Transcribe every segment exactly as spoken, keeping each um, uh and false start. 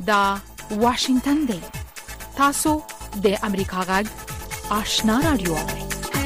دا واشنگتن دی. تاسو د امریکا غږ آشنا رادیو اورئ.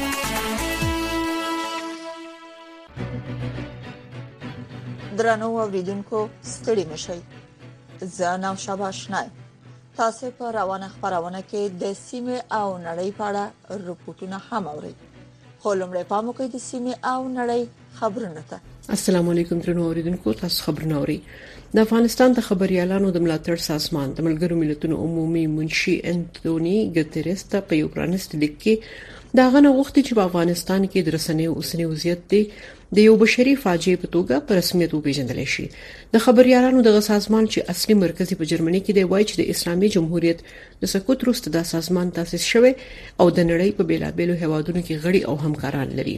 درنو اوریدونکو ستړي مشئ. زه نام شابه آشنا. تاسو په روانه خبرونه کې د سیمه او نړۍ په اړه رپورټونه هم اورئ. خو لمړی پام وکړئ د سیمه او نړۍ خبرونه ته. السلام علیکم درنو اوریدونکو، تاسو خبرونه اورئ. د افغانستان د خبريالانو د ملاتړ سازمان د ملګرو ملتونو عمومي منشي انټونی ګوتریس ته په یو پرانست لیک کې دا غنه وخت چې په افغانستان کې د رسنیو اوسنی وضعیت دی د یو بشري فاجعه په توګه په رسمیت وپیژندل شي. د خبريالانو د سازمان چې اصلي مرکز په جرمني کې دی وایي چې د اسلامي جمهوریت د سقوط وروسته د سازمان تاسیس شوی او د نړۍ په بیلابېلو هیوادونو کې غړي او همکاران لري.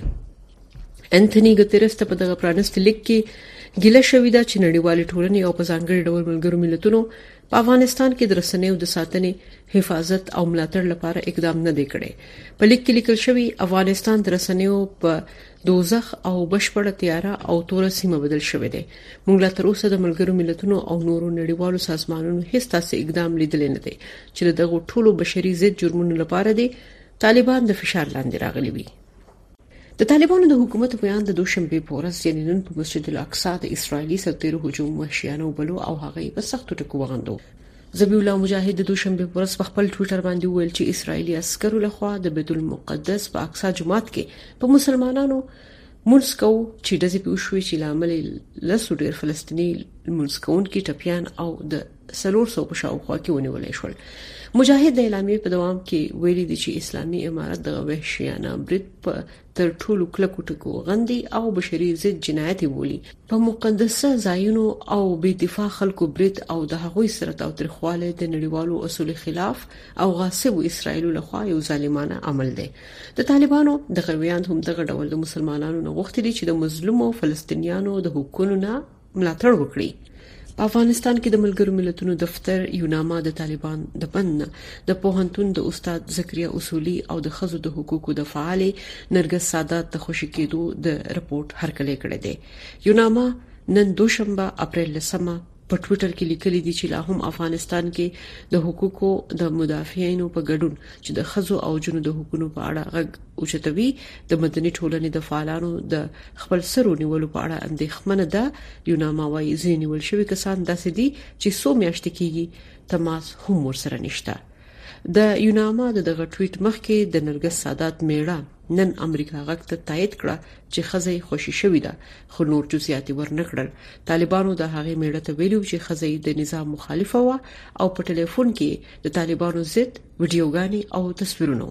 انټونی ګوتریس ته په دغه پرانست لیک کې ګیله شوې ده چې نړیوالې ټولنې او په ځانګړي ډول ملګرو ملتونو په افغانستان کې د رسنیو د ساتنې، حفاظت او ملاتړ لپاره اقدام نه دی کړی. په لیک کې لیکل شوی افغانستان د رسنیو په دوزخ او بشپړه تیاره او تور سیمه بدل شوی دی. موږ لا تر اوسه د ملګرو ملتونو او نورو نړیوالو سازمانونو هیڅ تاسو اقدام لیدل نه دی چې دغه ټولو بشري ضد جرمونو لپاره دی طالبان د فشار لاندې راغلي وي. د طالبانو د حکومت بیان د دوشنبه په ورځ یعنی نن په مسجد الاقصی د اسرایلی سرتیرو هجوم وحشیانه وبلو او هغه په سختو ټکو وغندو. ذبیح الله مجاهد د دوشنبه په ورځ په خپل ټوئیټر باندې ویل چې اسرایلی عسکرو لخوا د بیت المقدس په اقصی جومات کې په مسلمانانو مونسکو چې د زی په شوي چې لامل لسو ډیر فلسطینی مونسکون کې ټپيان او د سلور سو په شاوخوا کې ونیول شول. مجاهد د اعلامیې په دوام کې ویلي دي چې اسلامي امارت د وحشیانه برید په تر ټولو کلکو ټکو غندي او بشري ضد جنایت بولي. په مقدسه ځایونو او بې دفاع خلکو برید او د هغوی سره تاوتریخواله د نړیوالو اصول خلاف او غاصب اسرائیل لخوا یو ظالمانه عمل دی. د طالبانو د غویان هم دغه ډول د مسلمانانو نه غوښتي دي چې د مظلومو فلسطینیانو د حقوقو نه ملاتړ وکړي. په افغانستان کې د ملګرو ملتونو دفتر یوناما د طالبان د بند د پوهنتون د استاد زکریا اصولي او د خزو د حقوقو د فعال نرګس سادات د خوشی کېدو د رپورت هرکلی کړی دی. یوناما نن دوشنبه اپریل لسمه په ټوئیټر کې لیکلي دي چې لا هم افغانستان کې د حقوقو د مدافعینو په ګډون چې د خزو او جنو د حقوقو په اړه غږ اوچتوي د مدني ټولنې د فعالانو د خپل سرو نیولو په اړه اندېښمنه ده. یوناما وايي ځینې نیول شوي کسان داسې دي چې څو میاشتې کېږي تماس هم ورسره نشته. د یوناما د دغه ټویټ مخکې د نرګس سادات میړه نن امریکا غږ ته تایید کړه چې خزې خوشي شوې ده، خو نور جزئیات ورنکړل. طالبانو د هغې میړه ته ویلو چې خزې د نظام مخالفه و او په ټلیفون کې د طالبانو ضد ویډیوګانې او تصویرونه.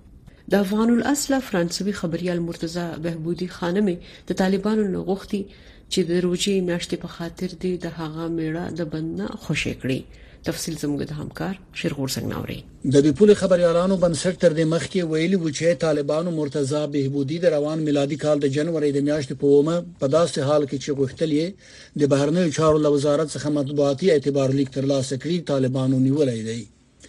د افغان الاصل فرانسوي خبريال مرتضی بهبودي خانمې د طالبانو لغوختي چې د روجي میاشتې په خاطر دی د هغه میړه د بندنه خوشی کړي. تفصیل زموږ د همکار شیرغور څنګه نوري. د بیپول خبريالانو بنسټ تر دې مخکې ویلي و چې طالبانو مرتضی بهبودي د روان میلادي کال د جنوري د میاشتې په اومه په داسې حال کې چې غوښتل یې د بهرنیو چارو له وزارت څخه مطبوعاتي اعتبار لیک ترلاسه کړي طالبانو نیولای دی.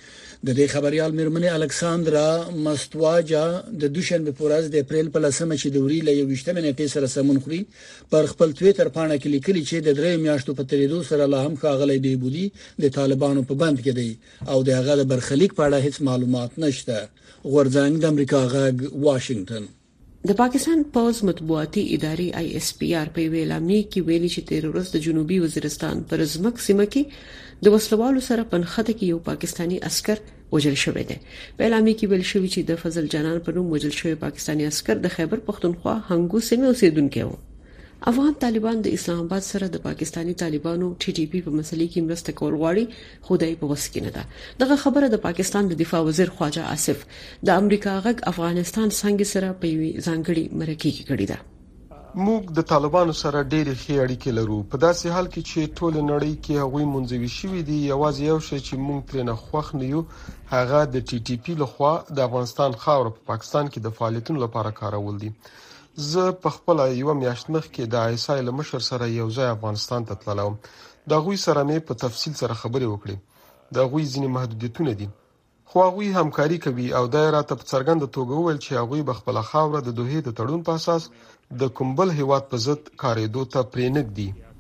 د دې خبريال میرمنې الکساندرا مستواجا د دوشنبه په ورځ د اپریل په لسمه چې د وري له یوشتمه نیټې سره سمون خوري پر خپل ټوئیټر پاڼه کې لیکلي چې د درې میاشتو په تیریدو سره لا هم ښاغلي بهبودي د طالبانو په بند کې دی او د هغه د برخلیک په اړه هیڅ معلومات نشته. غورځنګ د امریکا غږ واشنگټن. د پاکستان پوز مطبوعاتي ادارې آی اس پی آر په اعلامیه کې ویلي چې تیر ورځ د جنوبي وزیرستان پر ځمک سیمه کې د وسلوالو سره پنخته کې یو پاکستانی عسكر وژل شوی دی. په اعلامیه کې ویل شوی چې د فضل جانان په نوم وژل شوی پاکستانی عسكر د خیبر پختونخوا هنګو سیمه اوسیدونکو و. افغان طالبان د اسلام آباد سره د پاکستانی طالبانو ټي ټي پی په مسلې کې مرسته کول غواړي، خدای په وس کې نه ده. دغه خبره د پاکستان د دفاع وزیر خواجه آصف د امریکا غږ افغانستان څنګه سره په یوې ځانګړي مرکه کې کړی ده. موږ د طالبانو سره ډېرې ښې اړیکې لرو، په داسې حال کې چې ټول نړۍ کې هغوی منځوي شوي دي. یوازې یو شی چې موږ ترې نه خوښ نه یو هغه د ټي ټي پی لخوا د افغانستان خاوره په پاکستان کې د فعالیتونو لپاره کارول دي. زه په خپل یو میاشت مخکې د آیسای له مشر سره یو ځای افغانستان ته تللم. د هغوی سره مې په تفصیل سره خبرې وکړې. د هغوی ځینې محدودیتونه دي، خو هغوی همکاري کوي او دا راته په څرګنده توګه وویل چې هغوی به خپل خاوره د دوحې د تړون په اساس د کومبل هیواد په ضد کارېدو ته پرې نږدي.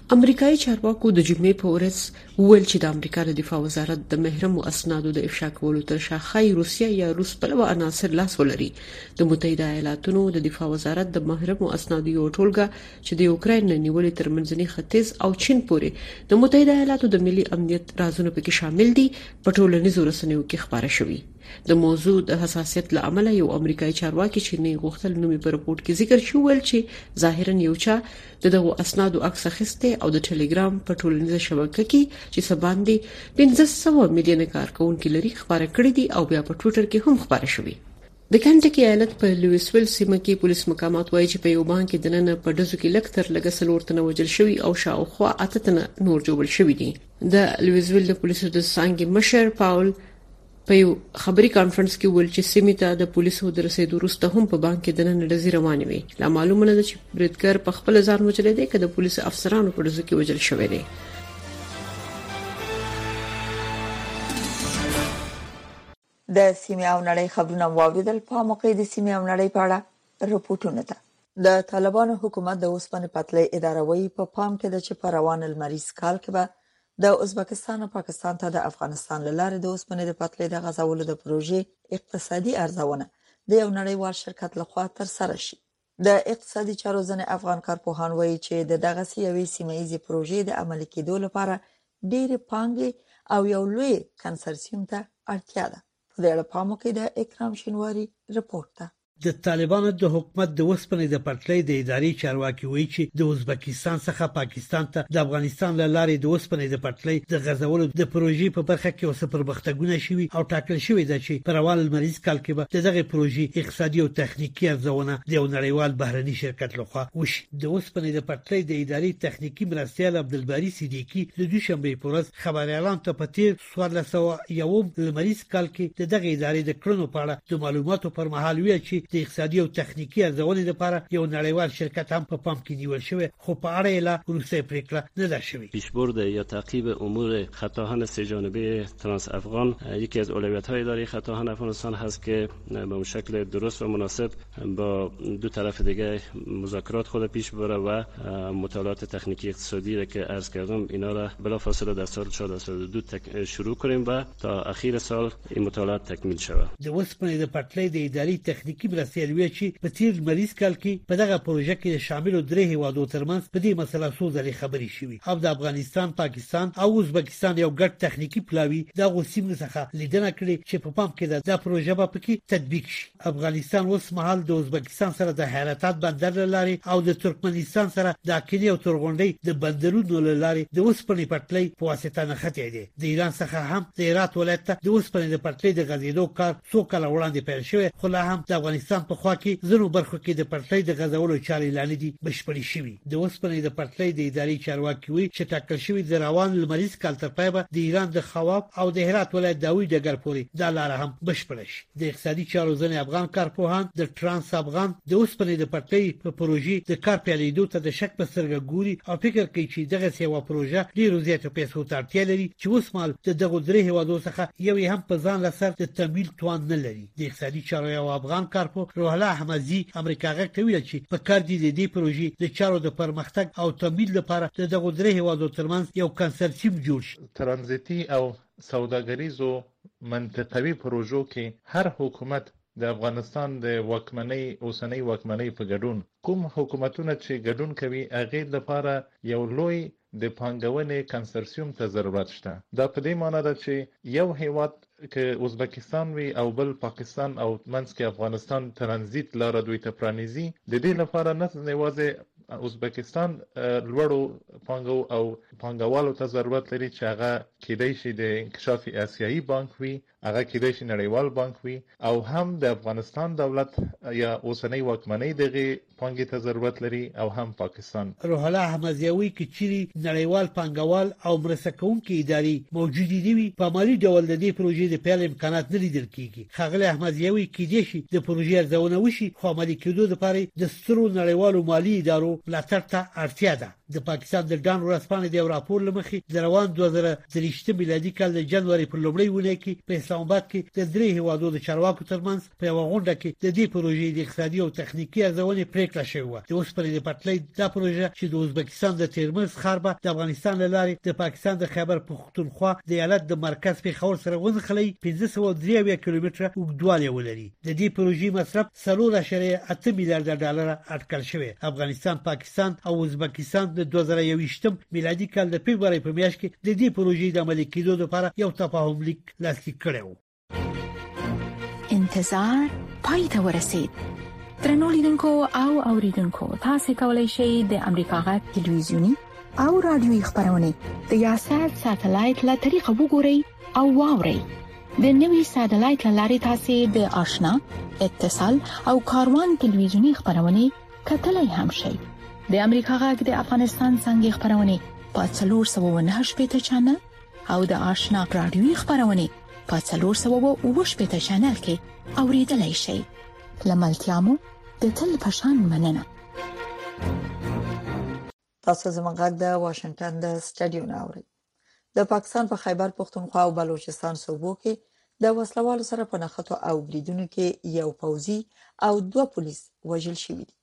امریکایي چارواکو د جمعې په ورځ وویل چې د امریکا د دفاع وزارت د محرمو اسنادو د افشا کولو تر شا ښایي روسیا یا روس بلوه عناصر لاس ولري. د متحده ایالاتو د دفاع وزارت د محرمو اسنادو یو ټولګه چې د یوکرين نیولې تر منځني ختیځ او چین پورې د متحده ایالاتو د ملي امنیت رازونو پکې شامل دي په ټولنیزو رسنیو کې خبره شوې. د موضوع د حساسیت لامل یو امریکایي چارواکي چې نه غوښتل نومي په رپورت کې ذکر شو ول چې ظاهرا یو چا دغه اسنادو عکس اخیسته او د ټلګرام په ټولنیزه شبکه کې چې سباندې پنځه سوه میلیونه کارکونکو لري خبره کړې دي او بیا په ټوئیټر کې هم خبره شوې. د کنټکی ایالت په لویسویل سیمه کې پولیس مقامات وایي چې په یو بانک کې دننه په دزو کې لکتر لګه سلورتنه وجل شوی او شاوخوا اتتنه نور جوړ شوی دي. د لویسویل د پولیسو د څنګه مشر پاول په یو خبري کانفرنس کې ویل چې سیمه د پولیسو د رسیدو وروسته هم په بانک کې دننه ډزې روانې وي. لا معلومه نه ده چې بریدګر په خپل ځان وجلې دي کله پولیس افسرانو په دزو کې وجل شوی دي. د سیمه او نړۍ خبرونه واوریدل. په موقع د سیمه او نړۍ په اړه رپورټونه ده. د طالبانو حکومت د اوسپنې پټلۍ اداره وایي په پام کې د چې په روان المریز کال کې به د ازبکستان او پاکستان ته د افغانستان لاره د اوسپنې د پټلۍ د غځولو د پروژې اقتصادي ارزونه د یو نړیوال شرکت لخوا تر سره شي. د اقتصادي چارو ځنې افغان کارپوهان وایي چې د دغه سیمې سیمایي پروژې د عملي کېدو لپاره ډېر پانګې او یو لوی کنسرسیوم ته اړتیا ده. په دې اړه پام وکړئ. د اکرام شینواری رپورت ده. د طالبانو د حکومت د وسپنې د پټلۍ د ادارې چارواکي وایي چې د ازبکستان څخه پاکستان ته د افغانستان له لارې د وسپنې د پټلۍ د غځولو د پروژې په برخه کې اوس پرمختګونه شوي او ټاکل شوی دی چې په روان المریز کال کې به دغه پروژې اقتصادي او تخنیکی ارزونه د یو نړیوال بهرني شرکت لخوا وشي. د وسپنې د پټلۍ د ادارې تخنیکی مرستیال عبدالباری صدیقی د دوشنبه په ورځ خبريالان ته په تیر څوارلس سوه یو المریز کال کې د دغه ادارې د کړنو په اړه د معلوماتو پر مهال ویل چې د اقتصادي او تخنیکی ارزونې لپاره یو نړیوال شرکت هم په پام کې نیول شوی، خو په اړه یې لا وروستۍ پریکړه نه ده شوې. پیشبرد یا تعقیب امور خط آهن سه جانبه ترانس افغان یکی از اولویت‌های اداره خط آهن افغانستان هست که به شکل درست و مناسب با دو طرف دیگه مذاکرات خود پیش ببره و مطالعات تکنیکی اقتصادی را که عرض کردم اینا را بلافاصله در سال چهارده سال دو تک شروع کنیم و تا اخیر سال این مطالعات تکمیل شود. د وسپنې د پټلۍ د ادارې تخنیکی مرستیال وی چې په تیر مریض کال کې په دغه پروژه کې شامل درې هیوادو ترمنځ په دې مسله څو ځلې خبرې شوې او د افغانستان، پاکستان او ازبکستان یو ګډ تخنیکی پلاوی د غوسیم څخه لیدنه کړې چې په پام کې ده د پروژه په کې تطبیق شي. افغانستان اوس مهال د ازبکستان سره د حیرتات بندر لاري او د ترکمنستان سره د اکینی او تورغونډي د بندرونو لاري د وسپنې پټلۍ په واسطه نه خطې دي. د ایران څخه هم د هرات ولایت ته د وسپنې د پټلۍ د غځېدو کار څو کال وړاندې پیل شوی، خو لا هم د افغانستان په خوا کې زنو برخو کې د پټلۍ د غځولو چارې لاندې دي بشپړې شوې. د وسپنې د پټلۍ د ادارې چارواکي وی چې ټاکل شوی د روان لمریز کال تر پایه د ایران د خواب او د هرات ولایت داوی ډګر پورې د لار هم بشپړ شي. د اقتصادي چارو ځنې افغان کارپوهان د ترانس افغان د وسپنې د پټلۍ په پروژې د کار پیلېدو ته د شک په سترګه ګوري او فکر کوي چې دغه سیوا پروژه ډیرو زیاتو پیسو ته اړتیا لري چې اوس مال د دغه درې هیوادو څخه یو هم په ځان لسر د تمویل توان نه لري. د اقتصادي چارو یو افغان کارپو روح الله احمدزي امریکا غږ ته ویل چې په کار دي د دې پروژې د چارو د پرمختګ او تمویل لپاره د دغه درې هیوادو ترمنځ یو کنسرسیوم جوړ شي. ترانزیتي او سوداګریزو منطقوي پروژو کې هر حکومت د افغانستان د واکمنۍ اوسنۍ واکمنۍ په ګډون کوم حکومتونه چې ګډون کوي هغه لپاره یو لوی د پانګونې کنسرسیوم ته ضرورت شته. دا په دې معنی ده چې یو هیواد که ازبکستان وي او بل پاکستان او منځ کې افغانستان ترانزیت لاره دوی ته پرانیزي، د دې لپاره نه یوازې ازبکستان لوړو پانګو او پانګوالو ته ضرورت لري چې هغه کېدای شي د انکشاف آسیایي بانک وي، هغه کېدای شي نړیوال بانک وي، او هم د افغانستان دولت یا اوسنۍ واکمنۍ دغه پانګې ته ضرورت لري او هم پاکستان. روح الله احمدزي کې چيري نړیوال پانګوال او مرسته کوونکي ادارې موجود دي په مالي ډول د دې پروژې د پیل امکانات نه لیدل کیږي. خغل احمدزي کې دي شي د پروژې ارزونه وشي، خو عملي کېدو لپاره د سترو نړیوالو مالي ادارو ملاتړ ته اړتیا ده. د پاکستان د ډان ورځپاڼې د راپور لمخې د روان دوه زره درې میلادي کال د جنوري په لومړۍ ونه کې په اسلام آباد کې د درې هیوادو د چارواکو ترمنځ په یو غونډه کې د دې پروژې د اقتصادي او تخنیکی ارزونې پریکړه شوې و. د اوسپنې د پټلۍ د پروژه چې د ازبکستان د ترمز خربه د افغانستان لارې د پاکستان د خیبر پختونخوا د ایالت د مرکز په خور سره ونښلي پنځه سوه درې کیلومتره اوږدوالی ولري. د دې پروژې مصرف څلور اعشاریه اته میلیارډ ډالر اټکل شوی. افغانستان، پاکستان او ازبکستان د دوه زره یوویشتم میلادي کال د فبراير په میاشت کې د دې پروژې د عملي کېدو لپاره یو تفاهم لیک لاسلیک کړی و. انتظار پای ته ورسید. درنو لیدونکو او اوریدونکو، تاسو کولی شئ د امریکا غږ ټلویزیونی او رادیوي خبرونه د یاشات ساتلایت له طریقو وګورئ او واورئ. د نوي ساتلایت لارې تاسو د آشنا، اتصال او کاروان ټلویزیونی خبرونه کتلای هم شئ. د امریکا غږ د افغانستان څنګه خبرونه په څلور سوه و نهه شپږ چینل او د آشنا رادیوي خبرونه په څلور سوه و اووه شپږ چینل کې اوریدلای شئ. لملتيامو د تل پشان مننه. تاسو زموږ غږ د واشنگټن د سټډیو نه اورئ. د پاکستان په خیبر پختونخوا او بلوچستان صوبو کې د وسلوالو سره په نښتو او بریدونو کې یو پوځي او دوه پولیس وژل شوي دي.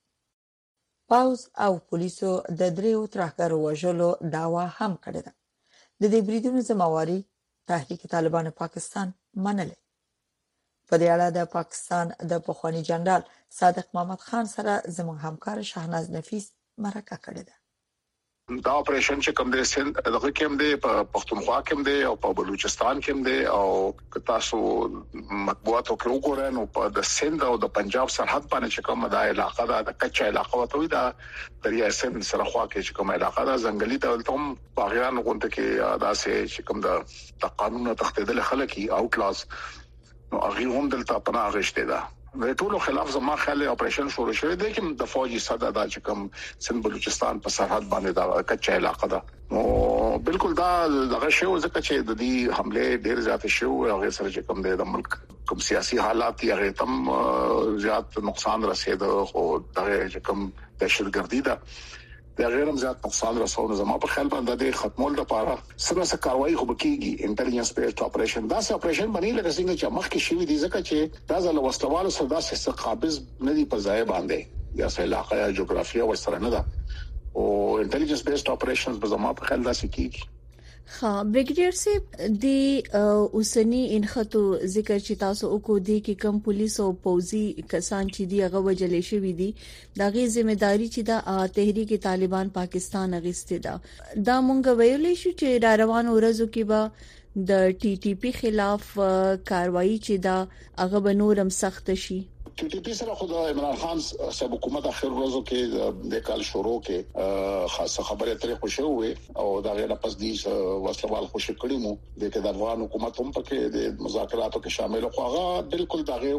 پوځ او پولیسو د دریو ترهګرو وژلو دعوا هم کړې ده. د دې بریدونو ذمہواری تحریک طالبان پاکستان منلې. په دې اړه د پاکستان د پخوانی جنرال صادق محمد خان سره زموږ همکار شهناز نفیس مرکه کړې ده. دا اپریشن چې کوم د سند دغه کوم د پښتونخوا کوم د او په بلوچستان کوم د او تاسو مطبوعاتو کې وګورئ نو په د سند او د پنجاب سرحد باندې چې کومه دا علاقه دا د کچا علاقه وته دا دریا سند سره خوا کې چې کومه علاقه دا ځنګلي دولت هم باغیان غونډه کې دا سه چې کوم د قانون تخدیدل خلک اوټلاس نو هغه هم دلته پناه غشته ده. د ټولو خلاف زما خیال اپریشن شروع شوی دی چې د فوجي صدا دا چې کوم سند بلوچستان په سرحد باندې دا کچا علاقه ده. نو بالکل دا دغه شی ځکه چې د دې حمله ډیر زیات شو هغه سره چې کوم د ملک کوم سیاسي حالات یې هغه تم زیات نقصان رسید او دغه چې کوم دهشتګردي ده د غیرم زیات نقصان رسونه زما په خیال باندې د ختمول لپاره سره سره کاروایی خو بکیږي. انټيليجنس بیسډ اپریشن دا سه اپریشن باندې لکه څنګه چې مخکې شوی دی ځکه چې دا ځل وسلوالو سره دا سه قابض نه دی په ځای باندې یا سه علاقه یا جغرافیه ورسره نه ده او انټيليجنس بیسډ اپریشنز به زما په خیال دا سه کیږي. ها بریګیډیر صاحب د اوسنی انخطو ذکر چې تاسو وکړو دي کې کم پولیس او پوځي کسان چې دی هغه وجلې شوی دي دغه ځمېداري چې د تحریک طالبان پاکستان اغسته ده. دا مونږ ویلې شو چې را روانو ورځو کې به د ټي ټي پی خلاف کاروایی چې دا هغه به نورم سخت شي. ټي ټي پی سره خو د عمران خان صاحب حکومت اخر ورځو کې د کال شروع کې خاصه خبره ترې خوشو وي او دا غیر پس دي وسلوال خوشی کړي مو د کې د افغان حکومت هم پکې د مذاکراتو کې شامل خو هغه بالکل دغه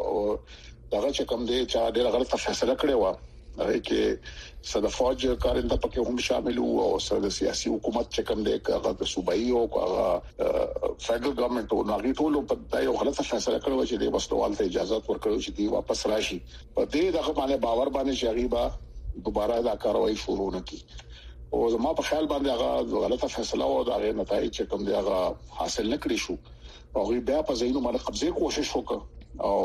دغه چې کوم دي چې ډېر غلطه فیصله کړې و هغه کې صد فوج کارنده پکې هم شامل وو او صد سیاسي حکومت چې کوم دی هغه د صوبایي او هغه فدرل ګورنمنت او ناغي ټول په دایو غلطه فیصله کړو چې د وسلوال ته اجازه ورکړو چې دی واپس راشي. په دې دغه باندې باور باندې چې غیبا دوباره دا کاروایی شروع نکړي او زما په خیال باندې هغه غلطه فیصله او دا غیر نتایج چې کوم دی هغه حاصل نکړي شو او بیا په ځینو باندې قبضه کوشش وکړ او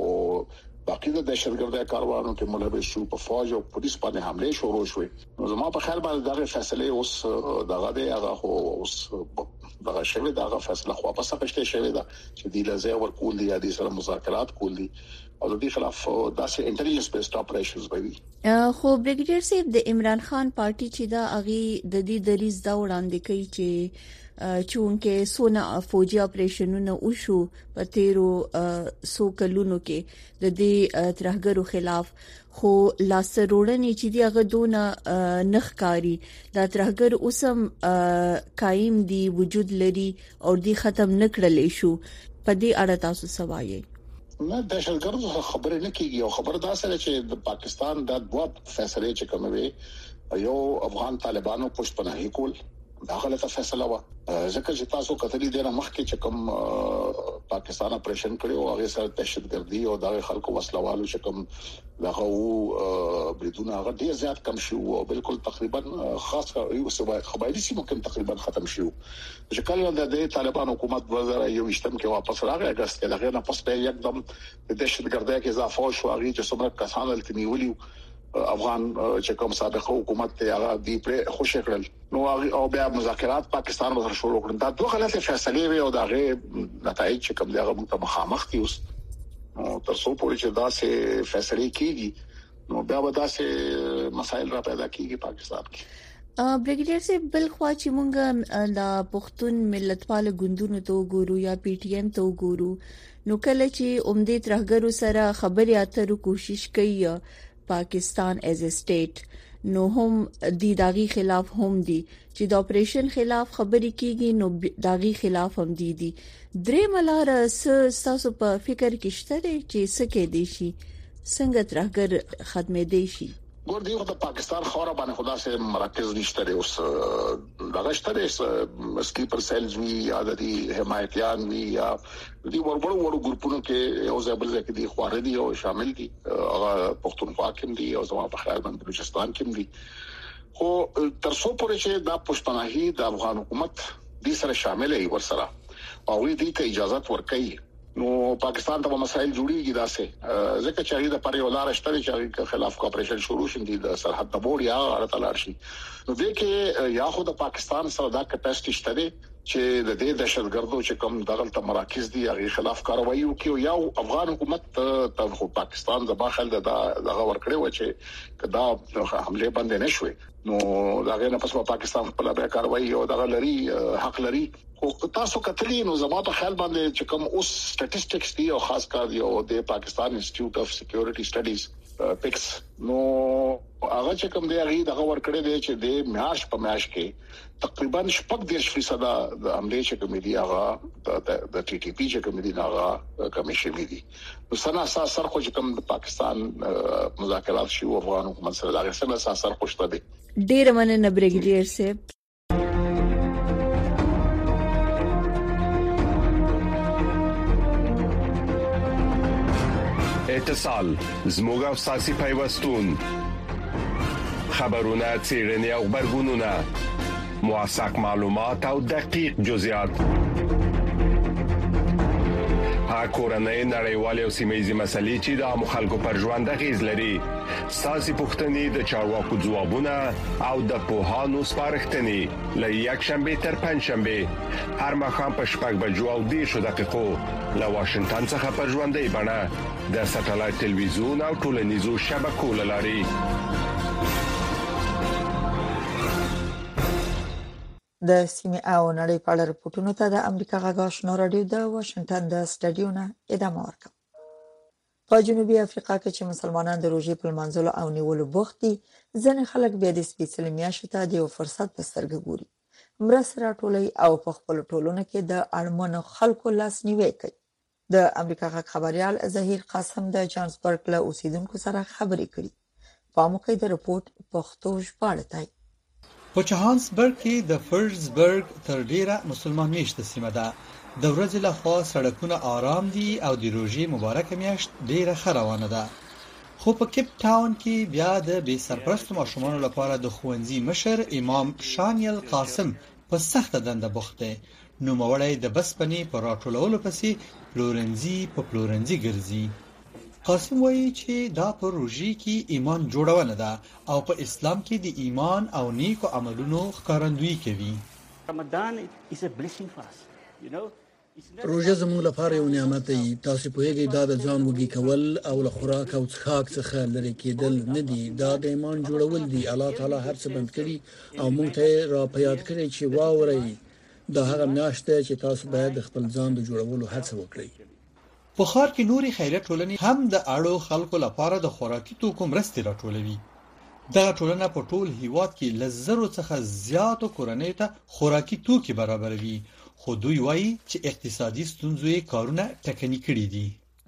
باقي د دهشتګردۍ کاروانو کې ملوث شو په فوج او پولیس باندې حمله شروع شوې. نو زما په خیال باندې دغه فیصله اوس دغه دی هغه اوس دغه شوی دغه فیصله خو واپس اخیسته شوی دا چې د لزه ورکول دي یا د سره مذاکرات کول دي او د دې خلاف داسې انټيليجنس بیسډ اپریشنز به وي. خو بریګیډیر صاحب د عمران خان پارټي چې دا اغي د دې دریز دا وړاندې کوي چې چونکه سونه فوجي اپریشنونه وشو په تیرو سو کلونو کې د دې ترهګرو خلاف خو لاسروړنې چې دی هغه دونه نخکاری دا ترهګر اوسم قائم دی وجود لري او دی ختم نکړلې شو. په دې اړه تاسو سوایي نه دهشتګرد خبره نه کیږي او خبر دا سره چې د پاکستان د دوه فیصله چې کوموي یو افغان طالبانو پښتنه کول داخله فیصله و ځکه چې تاسو کتلی دی نه مخکې چې کوم پاکستان اپریشن کړو هغه سره دهشتګردي او د خلکو وسلوالو چې کوم دغه وو بریدونه هغه ډیر زیات کم شو او بالکل تقریبا خاص یو خبري سیمه کې تقریبا ختم شو چې کله د طالبان حکومت دوه هزار یوویشتم کې واپس راغی اگست کې دغه نه پس په یکدم د دهشتګردۍ کې اضافه شو هغه چې څومره کسان التنیولي افغان چې کوم سابقه حکومت ته هغه دی پر خوشی کړل نو او بیا مذاکرات پاکستان سره شروع کړل دا دوه غلطه فیصله وي او دغه نتایج چې کوم دغه مخامخ دي اوس نو تر څو پورې چې دا سه فیصله کیږي نو بیا به دا سه مسائل را پیدا کیږي پاکستان کې بریګیډیر صاحب بل خوا چې مونږ د پښتون ملتپال ګوندونو ته ګورو یا پی ټی ایم ته ګورو نو کله چې عمده ترهګرو سره خبري اترو کوشش کوي پاکستان ایز ا سټیټ نو هم دی داغي خلاف هم دی چې د اپریشن خلاف خبري کیږي نو داغي خلاف هم دی دي درې ملار ساسو په فکر کې شته چې سکه دي شي څنګه ترهګر ختمه دي شي ګور دی د پاکستان خورا باندې خدا سه مراکز نشته اوس دغه شته سکیپر سیلز وی یا د حمایتيان وی یا دی وربړو ورو ګروپونو کې یو ځای بل ځای کې دي خواره دي او شامل دي هغه پښتونخوا کې دي او زموږ په خیال باندې بلوچستان کې دي خو تر څو پورې چې د پښتونخوا د افغان حکومت دې سره شامل وي ورسره او دې ته اجازه ورکړي نو پاکستان ته مسائل جوړیږي داسې ځکه چې د پاره ولار شته چې خلاف کوپریشن شروع شي د سرحد د بور یا اړتلار شي نو دې کې یا خو د پاکستان سره دا کپاسټی شته چې د دې دهشتګردو چې کوم دغلت مراکز دي هغه خلاف کاروایی وکړي یا افغان حکومت ته پاکستان د باخل د دغه ورکړي و چې کدا حمله باندې نشوي نو داغه نه پس پاکستان خپل بیا کاروایی او دغه لري حق لري خو تاسو کتلی نو زما په خیال باندې چې کوم اوس سټټیسټکس دی او خاص کار دی او د پاکستان انسټیټیوټ اف سکیورټي سټډیز پکس نو هغه چې کوم دی هغه دغه ورکړي دی چې د میاش په میاش کې تقریبا شپږ دیرش فیصد د عملي چې کوم دی هغه د ټي ټي پی چې کوم دی هغه کمیشن دی نو سنا اساس سره خو چې کوم د پاکستان مذاکرات شي او افغان حکومت سره دغه سنا اساس سره خوشته دي ډیر مننه بریګیډیر صاحب اتصال زموږ او ساسي پیوستون خبرونه چیرنی او خبرګونونه موثق معلومات او دقیق جزئیات کورنۍ نړیوالې او سیمه‌یزې مسلې چې د مخالکو پر ژوند غیز لري ساسي پښتنې د چارواکو ځوابونه او د پوهانو سپارښتنې لې یک شنبه تر پنځ شنبه هر مخام په شپږ بجو او دیرش دقیقو له واشنگټن څخه پر ژوندۍ بڼه د ساتلایت ټلویزیون او ټولنیزو شبکو لاري د سیمه او نړۍ په اړه راپورټونو ته د امریکا غږ آشنا رادیو د واشنگټن د سټډیو نه ادامه ورکوم. په جنوبي افریقا کې چې مسلمانان د روزي په منځلو او نیولو بوخت دي ځنې خلک بیا د سپیڅلې میاشتې ته د فرصت په سترګه ګوري مرسته راټولي او په خپل ټولنه کې د اړمنو خلکو لاسنیوي کوي. د امریکا غږ خبريال ظهیر قاسم د جانسبرګ له اوسیدونکو سره خبرې کړي. په موقع د رپورت پښتو ژباړه په جوهانسبرګ کې د فرزبرګ تر ډیره مسلمان میشته سیمه ده. د ورځې له خوا سړکونه آرام دي او د روزي مبارکه میاشت ډیره خروانه ده. خو په کیپ ټاون کې بیا د بې سرپرستو ماشومانو لپاره د خوندزي مشر امام شانیل قاسم په سخته دنده بوخت دی. نو موړی د بسپنې په راټولولو پسې پلورنزي په پلورنزي ګرځي. قاسم وایي چې دا په روزي کې ایمان جوړونه ده او په اسلام کې د ایمان او نیکو عملونو ښکارندویي کوي. رمضان is a blessing for us, you know. روزه زموږ لپاره یو نعمت دی. تاسو په یوه دا د ځان وګي کول او له خوراک او څښاک څخه لري کېدل نه دي. دا د ایمان جوړول دي. الله تعالی هر څه بند کړی او موږ ته را پیاد کړی چې واوري دا هغه میاشت چې تاسو باید خپل ځان د جوړولو هڅه وکړئ. په ښار کې نوري خیریه ټولنې هم د اړو خلکو لپاره د خوراکي توکو مرستې راټولوي. دا ټولنه په ټول هیواد کې لزرو څخه زیاتو کورنیو ته خوراکي توکي برابروي. خو دوی وایي چې اقتصادي ستونزې کارونه ټکني کړي دي.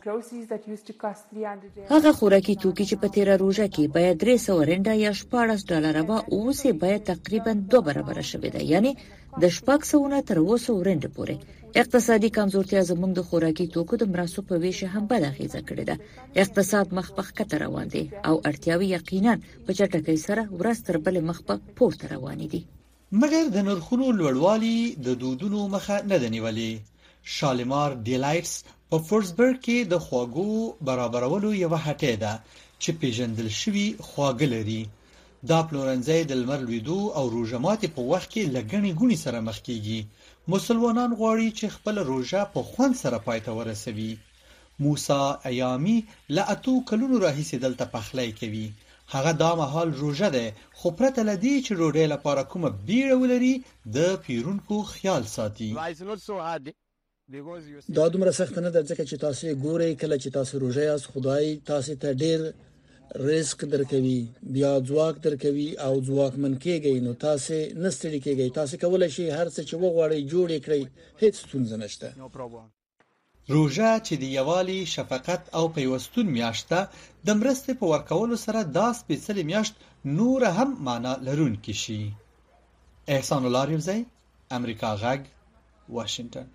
هغه خوراکي توکي چې په تیره روزه کې باید درې سوه رنډه یا شپاړس ډالره به اوس یې باید تقریبا دوه برابره شوې ده، یعنی د شپږ سوه نه تر اوه سوه رنډه پورې. اقتصادي کمزورتیا زموږ د خوراکي توکو د مراسو په ویش هم بد اغیزه کړې ده. اقتصاد مخ په ښکته روان دی او اړتیاوې یقینا په چټکۍ سره ورځ تر بلې مخ په پورته روان دي. مګر د نرخونو لوړوالي د دودونو مخه نه ده نیولې. شالمار ډیلایټس په فورسبرګ کې د خواږو برابرولو یوه هټۍ ده چې پیژندل شوی خواږه لري. دا پلورنځی د لمر لویدو او روژه ماتي په وخت کې لګنې ګونی سره مخ کیږي. مسلمانان غواړي چې خپل روژه په خوند سره پای ته ورسوي. موسی ایامي له اتو کلونو راهیسې دلته پخلی کوي. هغه دا مهال روژه ده، خو پرته له دې چې ډوډۍ لپاره کومه بیړه ولري د پیرونکو خیال ساتي. دا دومره سخت نه ده ځکه چې تاسو ګورئ کله چې تاسو روژه یاست خدای تاسو ته ډیر رزق درکوي، بیا ځواک درکوي او ځواکمن کېږئ، نو تاسو نه ستړي کېږئ. تاسو کولای شئ هر څه چې وغواړئ جوړ کړئ، هیڅ ستونزه نشته. روژه چې د یووالي، شفقت او پیوستون میاشت ده، د مرستې په ورکولو سره دا سپېڅلې میاشت نور هم معنا لرونکې شي. احسان الله ریوزی، امریکا غږ، واشنگټن.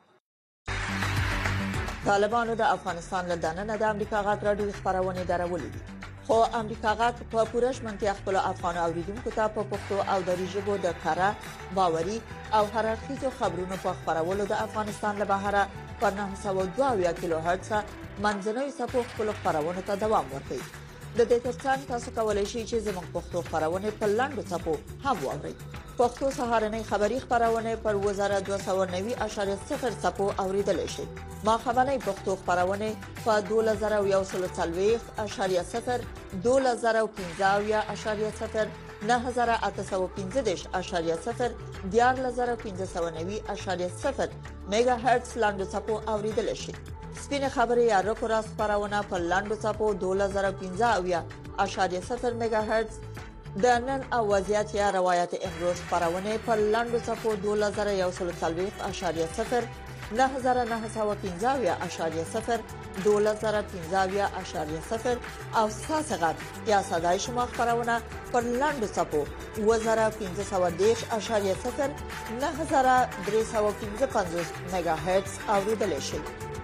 طالبانو د افغانستان له دننه د امریکا غږ راډیو خبرونه درولې دي، خو امریکا غږ په پوره شمنتیا خپل افغان اوریدونکو ته په پښتو او دری ژبه د کاره باوري او هررخیزو خبرونو په خبرولو د افغانستان له بهره په نهه سوه دوه اویا کیلو هرتز منځنوي څپو خپل خبرونه ته دوام ورکوي. د دې ترڅنګ تاسو کولای شئ چې زموږ پښتو خبرونه په لاندو څپو هم واورئ. پښتو سهارنۍ خبری خبرونه پر وزاره دوه سوه نوي اعشاریه صفر څپو اوریدل شي. ما خبرنۍ پښتو خبرونه په دوه زره یو سل څلوېښت اعشاریه صفر، دوه زره پنځه اویا اعشاریه صفر، نه زره اته سوه پنځه دېرش اعشاریه صفر، دیارلس زره پنځه سوه نوي اعشاریه صفر میگا هرتز لاندو څپو اوریدل شي. سپینه خبري یا رکو راس خبرونه په لاندو څپو دوه زره پنځه اویا اعشاریه صفر میگا هرتز، د نن او وضعیت یا روایت امروز خبرونه په لاندو څپو دوه زره یو سل څلوېښت اعشاریه صفر، نه زره نه سوه پنځه اویا اعشاریه صفر، دوه زره پنځه اویا اعشاریه صفر او ساسغت یا صدای شما خبرونه په لاندو څپو اوه زره پنځه سوه دېرش اعشاریه صفر، نه زره درې سوه پنځه پنځوس میگا هرتز اوریدل شي.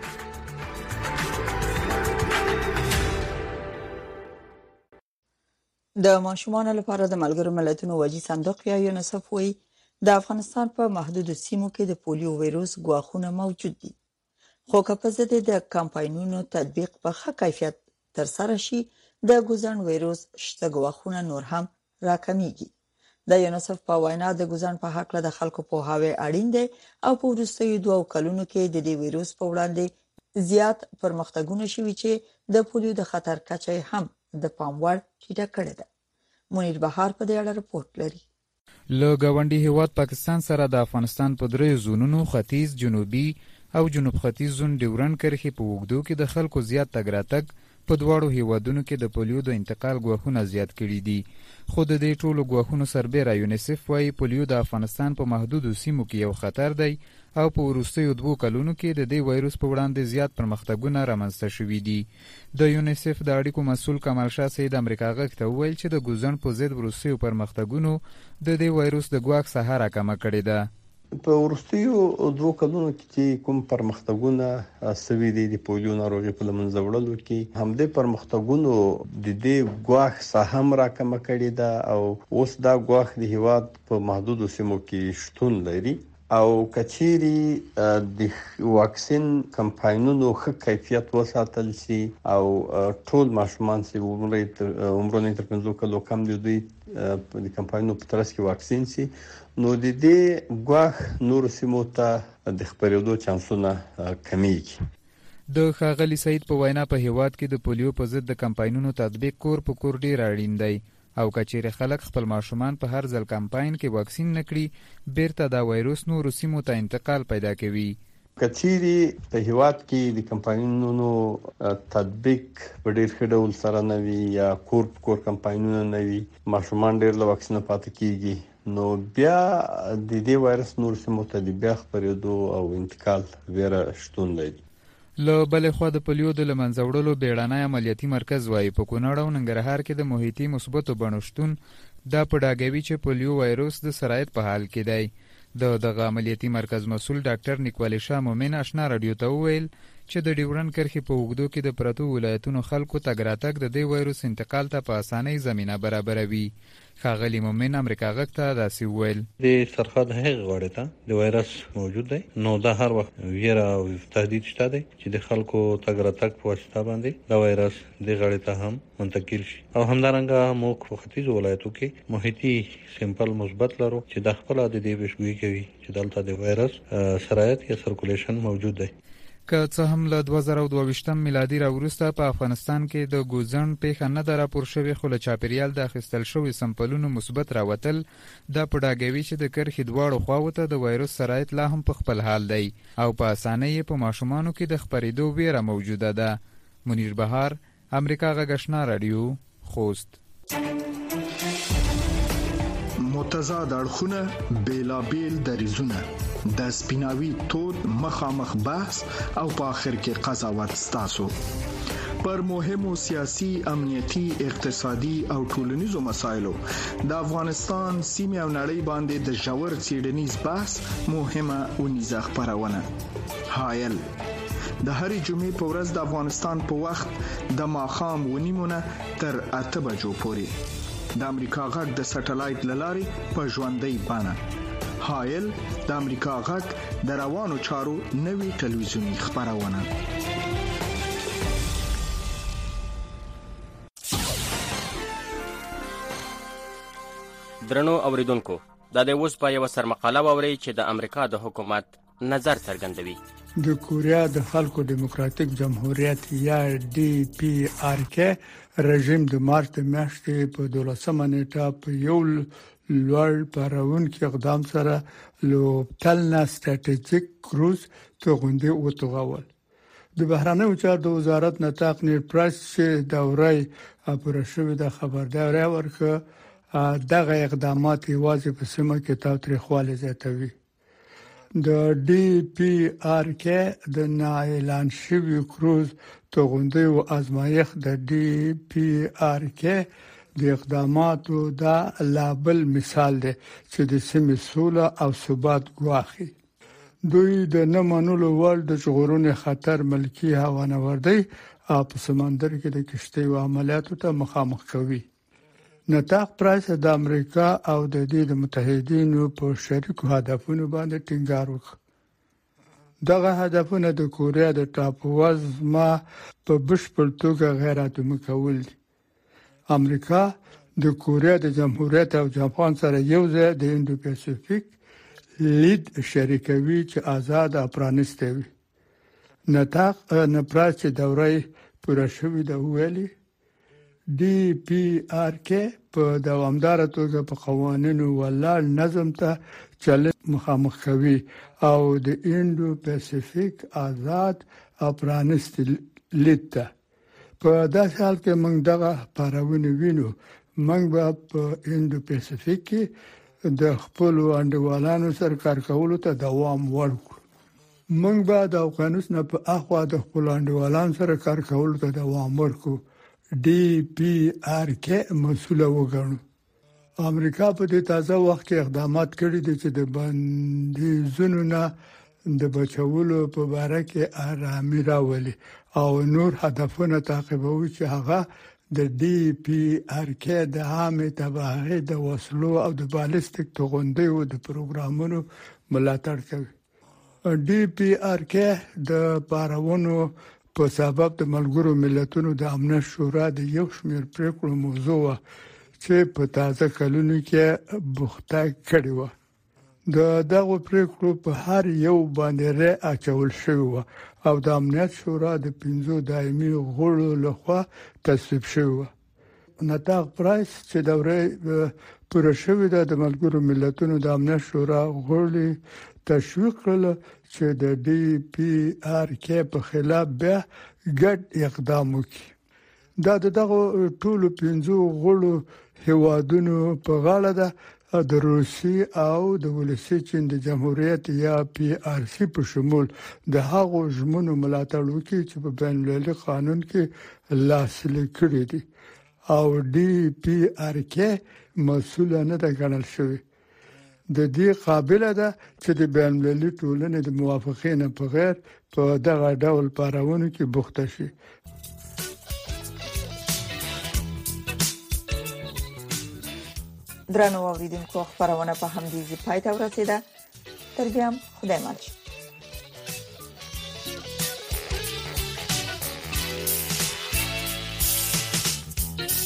د ماشومانو لپاره د ملګرو ملتونو وجی صندوق یا یونیسف وایي د افغانستان په محدودو سیمو کې د پولیو وایروس ګواښونه موجود دي، خو که په ضد د کمپاینونو تطبیق په ښه کیفیت ترسره شي د ګوزن وایروس شته ګواښونه نور هم راکمیږي. د یونیسف په وینا د ګوزن په حق له خلکو پوهاوی اړین دی او په وروستیو دوه کلونو کې د دې وایروس په وړاندې زیات پرمختګونه شوي چې د پولیو د خطر کچه هم د پام وړ ټیټه کړې ده. منیر بهار په دې اړه رپورټ لري. له ګاونډي هیواد پاکستان سره د افغانستان په دریو زونونو ختیځ، جنوبي او جنوب ختیځ زون ډیورن کرښې په اوږدو کې د خلکو زیات تګ راتګ په دواړو هیوادونو کې د پولیو د انتقال ګواښونه زیات کړي دي. خو د دې ټولو ګواښونو سربیره یونیسف وایي پولیو د افغانستان په محدودو سیمو کې یو خطر دی او په وروستیو دوو کلونو کې د دې وایروس په وړاندې زیات پرمختګونه رامنځته شوي دي. د یونیسف د اړیکو مسؤل کمال شاه سید امریکا غږ ته وویل چې د ګوزن په ضد وروستیو پرمختګونو د دې وایروس د ګواښ ساحه راکمه کړې ده. په وروستیو دوه کلونو کې کوم پرمختګونه سوي دي د پولیو ناروغي په لمنځه وړلو کې، همدې پرمختګونو د دې ګواښ ساحه هم راکمه کړې ده او اوس دا ګواښ د هیواد په محدودو سیمو کې شتون لري او کچيري د واکسین کمپاینونو ښه کیفیت وساتل شي او ټول ماشومان چې عمرونه تر پنځو کلو کم دي دوی د کمپاینونو په ترڅ کې واکسین شي، نو د دې ګواښ نور سیمو ته د خپرېدو چانسونه کمیږي. د ښاغلي سعید په وینا په هیواد کې د پولیو په ضد د کمپاینونو تطبیق کور په کور ډیر اړین دی او کچېرې خلک خپل ماشومان په هر ځل کمپاین کې واکسین نکړي بیرته دا وایروس نورو سیمو ته انتقال پیدا کوي. کچېرې په هیواد کې د کمپاینونو تطبیق په ډیر ښه ډول سره نه وي یا کور په کور کمپاینونه نه وي، ماشومان ډیر له واکسینه پاتې کیږي، نو بیا د دې وایرس نور سیمو ته د بیا خپرېدو او انتقال ویره شتون لري. له بل خوا د پولیو د لمنځوړلو بیړنی عملیاتي مرکز وايي په کونړ او ننګرهار کې د محیطي مثبتو بڼو شتون دا په ډاګوي چې پولیو وایروس د سرایت په حال کې دی. د دغه عملیاتي مرکز مسؤل ډاکټر نیکوالی شاه مومن آشنا رادیو ته وویل چې د ډیورن کرښې په اوږدو کې د پرتو ولایتونو خلکو تګ راتګ د دې وایروس انتقال ته په اسانۍ زمینه برابروي. ښاغلي مومن امریکا غږ ته داسې وویل: د سرحد هغې غاړې ته د وایرس موجود دی، نو دا هر وخت ویره او تهدید شته دی چې د خلکو تګ راتګ په واسطه باندې دا وایرس دې غاړې ته هم منتقل شي. او همدارنګه موږ په ختیځو ولایتو کې محیطي سیمپل مثبت لرو چې د خپله د دې پیشګویي کوي چې دلته د وایرس سرایت یا سرکولیشن موجود دی. که څه هم له دوه زره او دوه میلادي راوروسته په افغانستان کې د ګوزن پیښه نه ده راپور شوې، خو له چاپیریال د اخیستل شوي سمپلونو مثبت راوتل دا په ډاګوي چې د کرښې دواړو خواو ته د وایروس سرایت لا هم په خپل حال دی او په اسانۍ په ماشومانو کې د خپرېدو ویره موجوده ده. منیر بهار، امریکا غږ آشنا رادیو، خوست. متضاد اړخونه، بیلابیل دریزونه، د سپیناوي تود مخامخ بحث او په آخر کې قضاوت ستاسو پر مهمو سیاسي، امنیتي، اقتصادي او ټولنیزو مسایلو د افغانستان سیمه او نړۍ باندې د ژور څېړنیز بحث مهمه ونیزه خبرونه. هایل د هرې جمعې په ورځ د افغانستان په وخت د ماښام ونیمونه تر اته بجو پورې د امریکا غږ د سټلایټ لارې په ژوندۍ بڼه. هایل د امریکا غږ د روانو چارو نوي ټلویزیونی خبرونه. درنو اوریدونکو، دا د اوس په یو سرمقاله ووري چې د امریکا د حکومت نظر څرګندوي. د کوریا د خلکو دیموکراتیک جمهوریت یا ډي پی آر کې رژیم د مارچ د میاشتې په دولسمه نیټه په یو لوړ پرونکي اقدام سره لوبتلنا ستراتیژیک کروز ته غونډه وتوغول. د بهرنیو چارو د وزارت نطاق نیر پرایس چې دورې پوره شوې د خبرداري ورکړه دغه اقدامات یوازې په سیمه کې تاوتریخوالی زیاتوي. د ډي پی آر کې د نااعلان شوی کروز توغندې او ازمایښت د ډي پی آر کې د اقداماتو دا لابل مثال دی چې د سیمې سوله او ثبات ګواخي. دوی د نه منلو وړ د ژغورنې خطر ملکی هوانوردی او په سمندر کې د کشتۍ او عملیاتو ته مخامخ کوي. نطاق پرایس د امریکا او د دې د متحدینو په شریکو هدفونو باندې ټینګار وکړ. دغه هدفونه د کوریا د ټاپووزمه په بشپړ توګه غیر اتومي کول دي. امریکا د کوریا د جمهوریت او جاپان سره یو ځای د ایندو پاسفیک لید شریکوي چې آزاد او پرانیسته وي. نطاق نپراس چې دورې پوره شوې د ویلي ډي پی آر کې په دوامدار توګه په قوانینو ولاړ نظم ته چل مخامخ کوي او د ایندو پاسفیک آزاد او پرانیسته لید ته. په داسې حال کې موږ دغه پارونه وینو، موږ به په ایندو پاسفیک کې د خپل انډیوالانو سره کار کولو ته دوام ورکړو. موږ به د افغانستان په اخوا د خپل انډیوالانو سره کار کولو ته دوام ورکړو. ډي پی آر کې مسوله وګڼو. امریکا په دې تازه وخت کې اقدامات کړي دي چې د بندیزونو نه د بچولو په اړه کې آرامي راولي او نور هدفونه تعقیبوي چې هغه د ډي پی آر کې د عامه تباهي د وسلو او د بالستیک توغندیو د پروګرامونو ملاتړ کوي. ډي پی آر کې د پارونو په سبب د ملګرو ملتونو د امنیت شورا د یو شمېر پریکړو موضوع چې په تازه کلونو کې بوخته کړې و. د دغه پریکړو په هر یو باندې ری اچول شوی او د امنیت شورا د پنځو دایمي غړو لخوا تصویب شوی. نطاق پرایس چې دورې پوره شوې ده د ملګرو ملتونو د امنیت شورا غړي تشویق کړل چې د ډي پی آر کې په خلاف بیا ګډ اقدام وکړي. دا دغه ټولو پنځو غړو هیوادونو په غاړه ده د روسي او د ولسی چین د جمهوریت یا پی آر سی په شمول د هغو ژمنو ملاتړ وکړي چې په بین المللي قانون کې لاسلیک کړي دي او ډي پی آر کې مسؤل نه ده ګڼل شوی. د دې قابل ده چې د بین المللي ټولنې د موافقې نه بغیر په دغه ډول پارونو کې بوخته شي. درنو اوریدونکو خبرونه په همدې ځای پای ته ورسیده. تر بیا خدای مل.